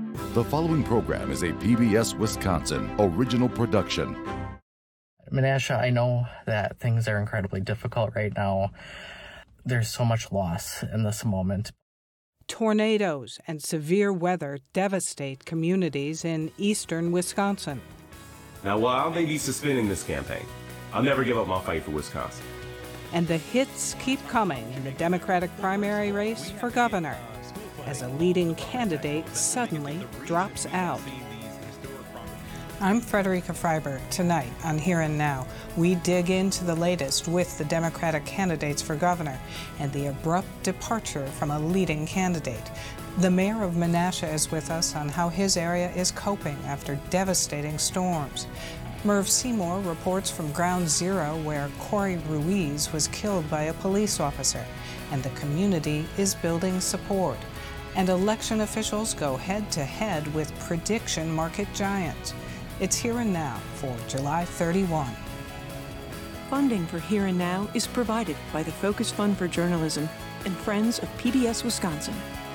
The following program is a PBS Wisconsin original production. Menasha, I know that things are incredibly difficult right now. There's so much loss in this moment. Tornadoes and severe weather devastate communities in eastern Wisconsin. Now, while I may be suspending this campaign, I'll never give up my fight for Wisconsin. And the hits keep coming in the Democratic primary race for governor, as a leading candidate suddenly drops out. I'm Frederica Freiberg. Tonight on Here and Now, we dig into the latest with the Democratic candidates for governor and the abrupt departure from a leading candidate. The mayor of Menasha is with us on how his area is coping after devastating storms. Merv Seymour reports from Ground Zero, where Corey Ruiz was killed by a police officer, and the community is building support. And election officials go head-to-head with prediction market giants. It's Here and Now for July 31. Funding for Here and Now is provided by the Focus Fund for Journalism and Friends of PBS Wisconsin.